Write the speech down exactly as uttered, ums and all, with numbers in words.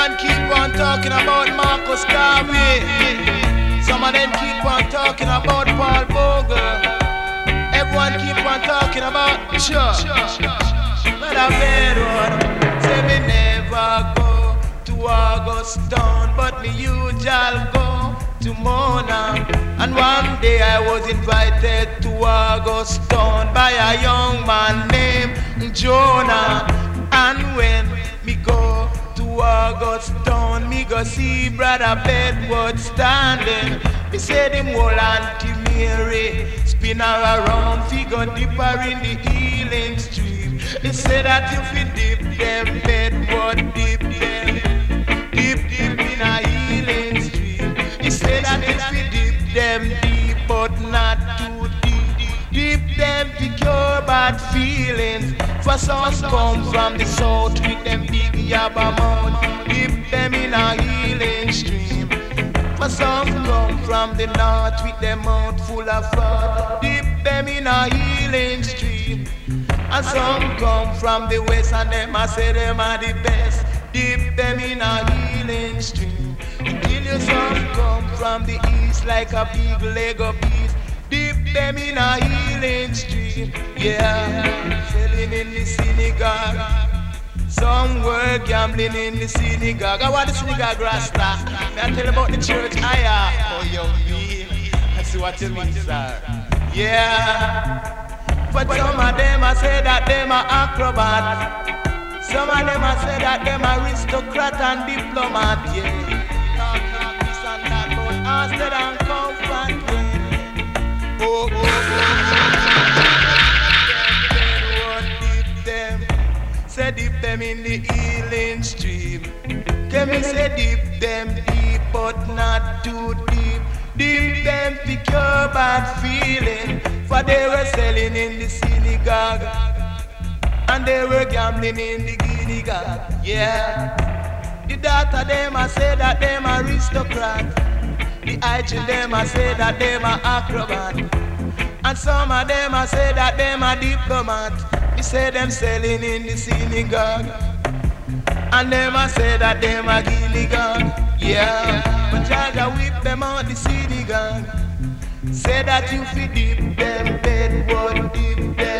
Everyone keep on talking about Marcus Garvey. Some of them keep on talking about Paul Bogle. Everyone keep on talking about sure. But I bet one say me never go to Augustown, but me usual go to Mona. And one day I was invited to Augustown by a young man named Jonah. And when me go to Augustown, me go see Brother Bedward standing. Me say them whole Auntie Mary spin her around, figure deeper in the healing stream. They say that if you dip them Bedward, dip them, dip deep in a healing stream. They say that if you dip them deep, but not too deep, dip them to cure bad feelings. For some come from the south with them big yabba mouth, dip them in a healing stream. For some come from the north with them mouth full of fraud, dip them in a healing stream. And some come from the west and them I say them are the best, dip them in a healing stream. Until you some come from the east like a big leg of beef, dip them in a healing stream. Yeah, selling in the synagogue. Some work gambling in the synagogue. I want the synagogue rasta. May I tell you about the church higher? Oh, young me. I see what you mean, sir. Yeah. But some of them I say that them are acrobat. Some of them I say that them aristocrat and diplomat. Yeah. Talk, talk, this and that, but instead I'm confident. Oh, oh, oh. Say dip them in the healing stream. Can me say dip them deep, but not too deep. Dip them to cure bad feeling. For they were selling in the synagogue, and they were gambling in the guinea gog. Yeah. The daughter them I say that them aristocrat. The hygiene them I say that them are acrobat. And some of them I say that them are diplomat. They say them selling in the synagogue, and them I say that them are guinea gog. Yeah. But Jaja whip them out the synagogue. Say that you fi dip them Bedward, dip them.